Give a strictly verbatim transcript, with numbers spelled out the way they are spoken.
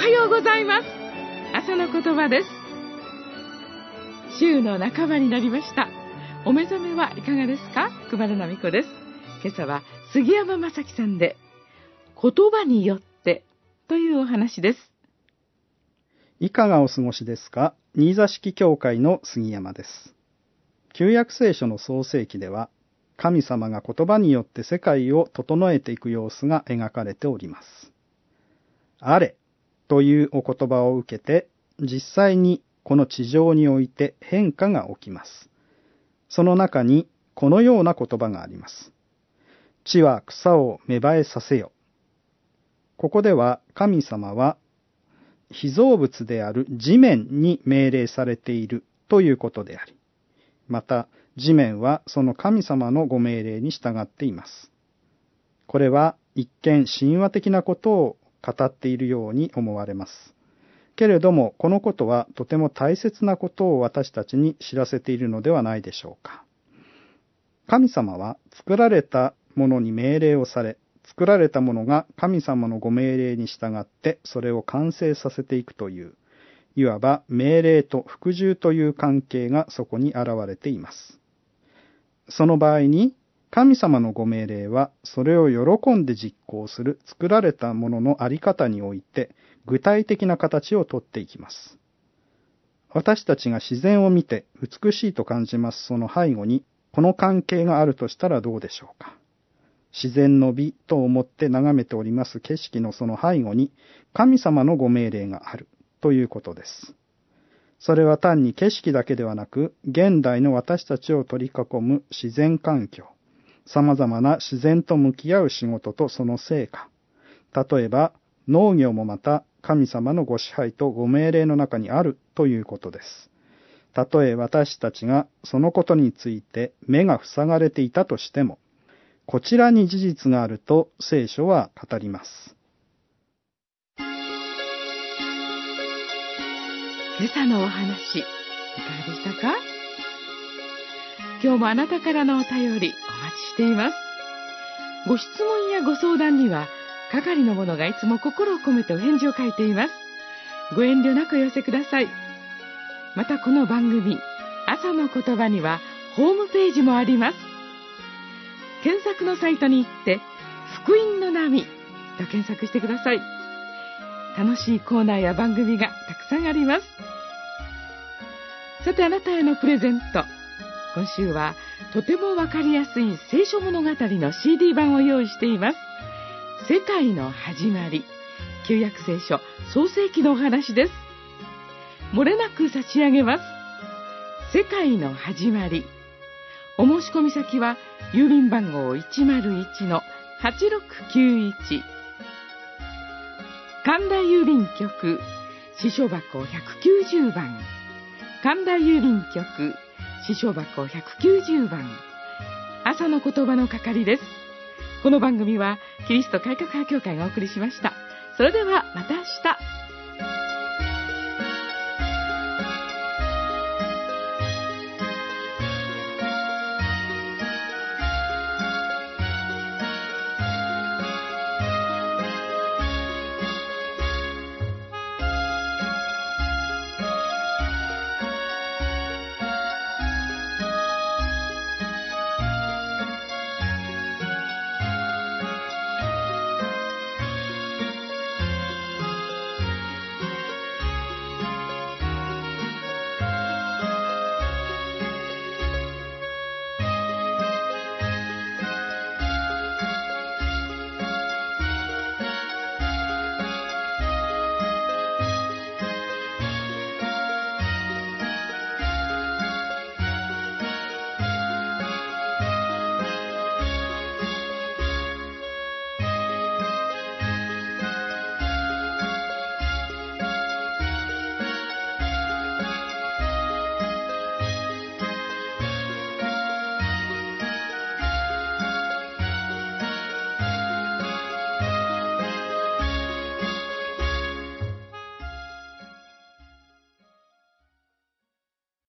はようございます。朝の言葉です。週の半ばになりました。お目覚めはいかがですか？熊田奈美子です。今朝は杉山正樹さんで言葉によってというお話です。 いかがお過ごしですか？新座敷教会の杉山です。旧約聖書の創世記では、神様が言葉によって世界を整えていく様子が描かれております。あれというお言葉を受けて、実際にこの地上において変化が起きます。その中にこのような言葉があります。地は草を芽生えさせよ。ここでは神様は被造物である地面に命令されているということであり、また地面はその神様のご命令に従っています。これは一見神話的なことを語っているように思われます。けれどもこのことはとても大切なことを私たちに知らせているのではないでしょうか。神様は作られたものに命令をされ、作られたものが神様のご命令に従ってそれを完成させていくという、いわば命令と服従という関係がそこに現れています。その場合に神様のご命令はそれを喜んで実行する作られたもののあり方において具体的な形をとっていきます。私たちが自然を見て美しいと感じますその背後にこの関係があるとしたらどうでしょうか。自然の美と思って眺めております景色のその背後に神様のご命令があるということです。それは単に景色だけではなく、現代の私たちを取り囲む自然環境、様々な自然と向き合う仕事とその成果。例えば、農業もまた神様のご支配とご命令の中にあるということです。たとえ私たちがそのことについて目が塞がれていたとしても、こちらに事実があると聖書は語ります。 今朝のお話、いかがでしたか？今日もあなたからのお便りお待ちしています。ご質問やご相談には係の者がいつも心を込めてお返事を書いています。ご遠慮なくお寄せください。またこの番組朝の言葉にはホームページもあります。検索のサイトに行って福音の波と検索してください。楽しいコーナーや番組がたくさんあります。さてあなたへのプレゼント、今週はとてもわかりやすい聖書物語の シーディー 版を用意しています。世界の始まり、旧約聖書創世記のお話です。漏れなく差し上げます。世界の始まり。お申し込み先は郵便番号 いちまるいちのはちろくきゅういち、神田郵便局支所箱ひゃくきゅうじゅうばん、神田郵便局支所箱ひゃくきゅうじゅうばん、朝の言葉の係です。この番組はキリスト改革派教会がお送りしました。それではまた明日。